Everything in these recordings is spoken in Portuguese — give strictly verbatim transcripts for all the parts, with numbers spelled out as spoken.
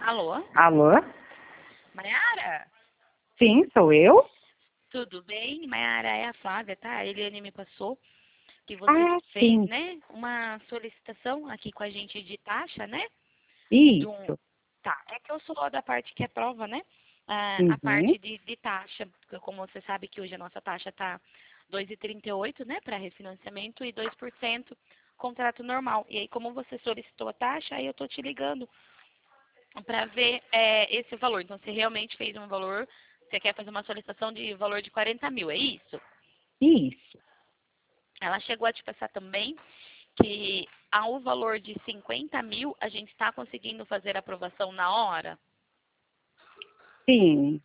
Alô? Alô? Mayara? Sim, sou eu? Tudo bem? Mayara, é a Flávia, tá? A Eliane me passou que você Ah, fez, sim, né, uma solicitação aqui com a gente de taxa, né? De um... isso. Tá, é que eu sou da parte que é prova, né? Ah, a Uhum, parte de, de taxa, porque como você sabe que hoje a nossa taxa tá dois vírgula trinta e oito, né, para refinanciamento e dois por cento contrato normal. E aí, como você solicitou a taxa, aí eu tô te ligando para ver é, esse valor. Então, você realmente fez um valor, você quer fazer uma solicitação de valor de quarenta mil, é isso? isso. Ela chegou a te passar também que ao valor de cinquenta mil, a gente está conseguindo fazer a aprovação na hora? Sim,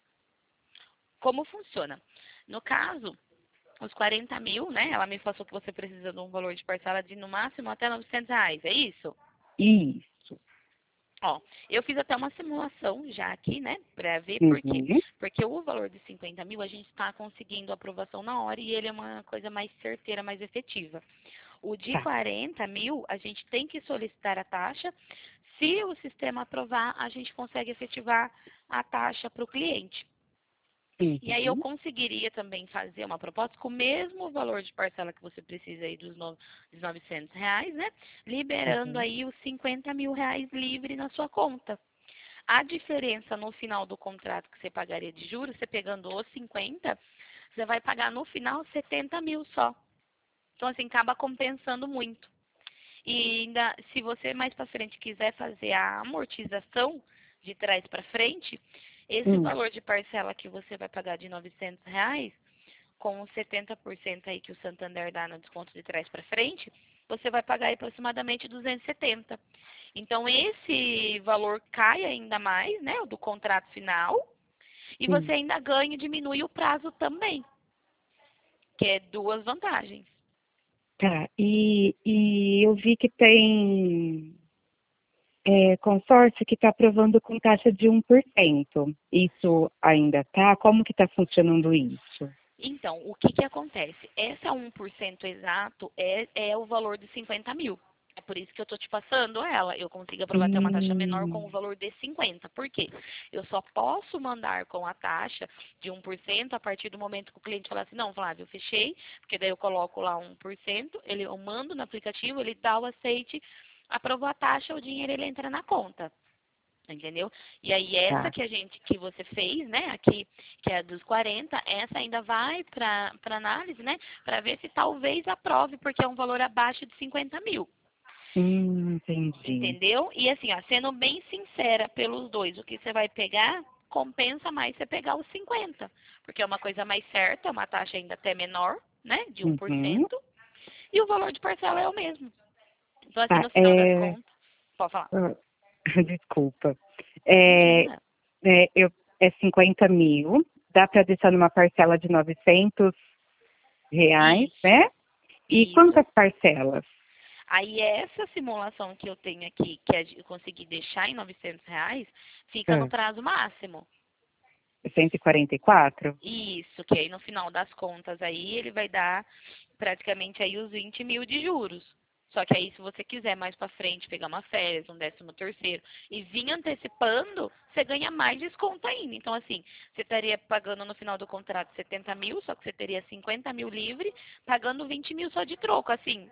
Como funciona? No caso, os quarenta mil, né? Ela me passou que você precisa de um valor de parcela de no máximo até novecentos reais, é isso? isso. Ó, eu fiz até uma simulação já aqui, né, para ver por quê. Uhum, Porque o valor de cinquenta mil a gente está conseguindo aprovação na hora e ele é uma coisa mais certeira, mais efetiva. O de tá. quarenta mil, a gente tem que solicitar a taxa. Se o sistema aprovar, a gente consegue efetivar a taxa para o cliente. E aí eu Uhum, conseguiria também fazer uma proposta com o mesmo valor de parcela que você precisa aí dos, no, dos novecentos reais, né? Liberando uhum, aí os cinquenta mil reais livre na sua conta. A diferença no final do contrato que você pagaria de juros, você pegando os cinquenta, você vai pagar no final setenta mil só. Então, assim, acaba compensando muito. E ainda, se você mais para frente quiser fazer a amortização de trás para frente, esse hum, valor de parcela que você vai pagar de novecentos reais, com os setenta por cento aí que o Santander dá no desconto de trás para frente, você vai pagar aí aproximadamente duzentos e setenta. Então, esse valor cai ainda mais, né, o do contrato final, e você sim. ainda ganha e diminui o prazo também, que é duas vantagens. Tá, e, e eu vi que tem é, consórcio que está aprovando com taxa de um por cento. Isso ainda tá? Como que está funcionando isso? Então, o que que acontece? Essa um por cento exato é, é o valor de cinquenta mil. É por isso que eu estou te passando ela. Eu consigo aprovar até uma taxa menor com o Hum, valor de cinquenta. Por quê? Eu só posso mandar com a taxa de um por cento a partir do momento que o cliente falar assim, não, Flávio, eu fechei, porque daí eu coloco lá um por cento, ele, eu mando no aplicativo, ele dá o aceite, aprovou a taxa, o dinheiro ele entra na conta. Entendeu? E aí essa tá. que a gente, que você fez, né, aqui, que é a dos quarenta, essa ainda vai para análise, né, para ver se talvez aprove, porque é um valor abaixo de cinquenta mil. Hum, entendi. Entendeu? E assim, ó, sendo bem sincera pelos dois, o que você vai pegar, compensa mais você pegar os cinquenta, porque é uma coisa mais certa, é uma taxa ainda até menor, né, de um por Uhum. cento, e o valor de parcela é o mesmo. Então, assim, Tá, no final das é... contas, pode falar. ah, desculpa. É, Imagina. é, eu, é cinquenta mil, dá para deixar numa parcela de novecentos reais, Isso, né? E isso. quantas parcelas? Aí essa simulação que eu tenho aqui, que é de- eu consegui deixar em novecentos reais, fica no Ah, prazo máximo. cento e quarenta e quatro? Isso, que aí no final das contas aí ele vai dar praticamente aí os vinte mil de juros. Só que aí se você quiser mais pra frente pegar uma férias, um décimo terceiro e vir antecipando, você ganha mais desconto ainda. Então assim, você estaria pagando no final do contrato setenta mil, só que você teria cinquenta mil livre, pagando vinte mil só de troco. Assim,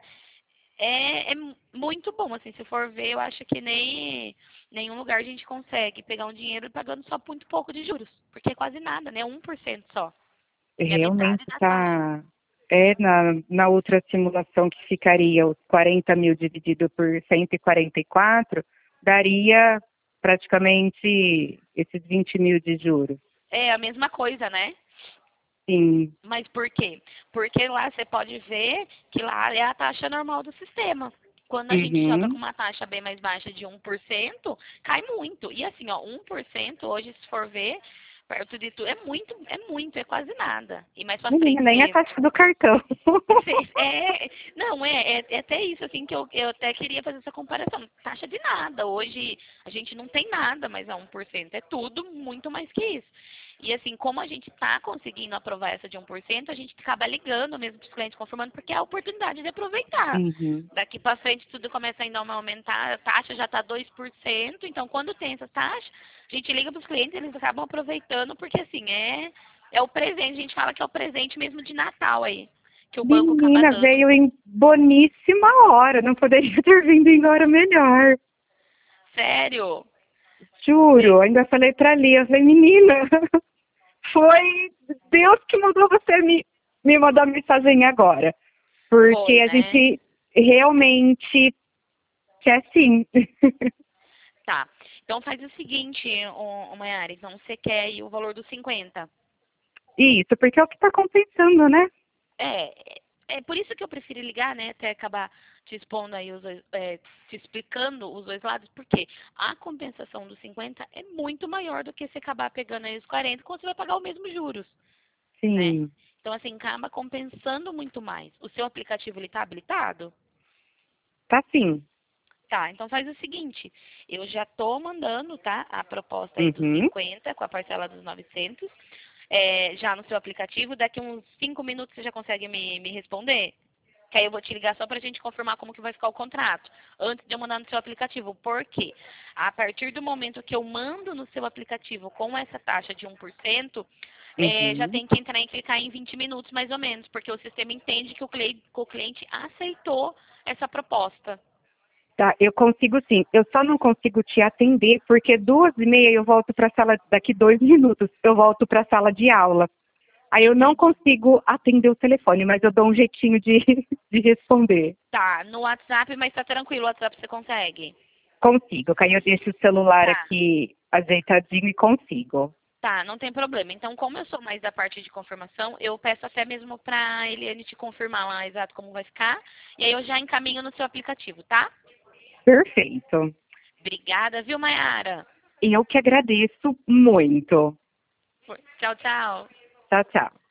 é, é muito bom, assim, se for ver, eu acho que nem nenhum lugar a gente consegue pegar um dinheiro pagando só muito pouco de juros, porque é quase nada, né? Um por cento só. E a Realmente metade da taxa. está. É na, na outra simulação que ficaria os quarenta mil dividido por cento e quarenta e quatro, daria praticamente esses vinte mil de juros. É a mesma coisa, né? Sim. Mas por quê? Porque lá você pode ver que lá é a taxa normal do sistema. Quando a gente joga com Uhum. uma taxa bem mais baixa de um por cento, cai muito. E assim, ó, um por cento hoje, se for ver, perto de tudo, é muito, é muito, é quase nada. E mais pra Menina, frente, nem a você taxa do cartão. Fez- É, não, é, é, é até isso, assim, que eu, eu até queria fazer essa comparação. Taxa de nada. Hoje a gente não tem nada, mas é um por cento é tudo muito mais que isso. E assim, como a gente está conseguindo aprovar essa de um por cento, a gente acaba ligando mesmo para os clientes confirmando, porque é a oportunidade de aproveitar. Uhum. Daqui para frente tudo começa ainda a aumentar, a taxa já está dois por cento, então quando tem essa taxa, a gente liga para os clientes, eles acabam aproveitando, porque assim, é, é o presente, a gente fala que é o presente mesmo de Natal aí, que o banco acaba Menina, dando. veio em boníssima hora, não poderia ter vindo em hora melhor. Sério? Juro, ainda falei pra Lia, eu falei, menina, foi Deus que mandou você me, me mandar mensagem agora. Porque Foi, a né? gente realmente quer sim. Tá. Então faz o seguinte, ô, ô Mayara, então você quer aí o valor dos cinquenta. Isso, porque é o que tá compensando, né? É, é por isso que eu prefiro ligar, né? Até acabar te expondo aí, os dois, é, te explicando os dois lados, porque a compensação dos cinquenta é muito maior do que você acabar pegando aí os quarenta, quando você vai pagar o mesmo juros, né? Sim, Então, assim, acaba compensando muito mais. O seu aplicativo, ele tá habilitado? tá sim. Tá, então faz o seguinte, eu já tô mandando, tá, a proposta aí dos Uhum. cinquenta com a parcela dos novecentos, é, já no seu aplicativo, daqui uns cinco minutos você já consegue me, me responder? Que aí eu vou te ligar só pra gente confirmar como que vai ficar o contrato, antes de eu mandar no seu aplicativo. Por quê? A partir do momento que eu mando no seu aplicativo com essa taxa de um por cento, é, já Uhum. tem que entrar em clicar em vinte minutos mais ou menos, porque o sistema entende que o cliente, que o cliente aceitou essa proposta. Tá, eu consigo sim. Eu só não consigo te atender porque duas e meia eu volto para a sala, daqui dois minutos, eu volto para a sala de aula. Aí eu não Entendi. consigo atender o telefone, mas eu dou um jeitinho de, de responder. Tá, no WhatsApp, mas tá tranquilo, o WhatsApp você consegue. Consigo. Aí eu deixo o celular Tá, aqui ajeitadinho e consigo. tá, não tem problema. Então, como eu sou mais da parte de confirmação, eu peço até mesmo pra Eliane te confirmar lá exato como vai ficar. E aí eu já encaminho no seu aplicativo, tá? Perfeito. Obrigada, viu, Mayara? E eu que agradeço muito. Tchau, tchau. Tchau, tchau.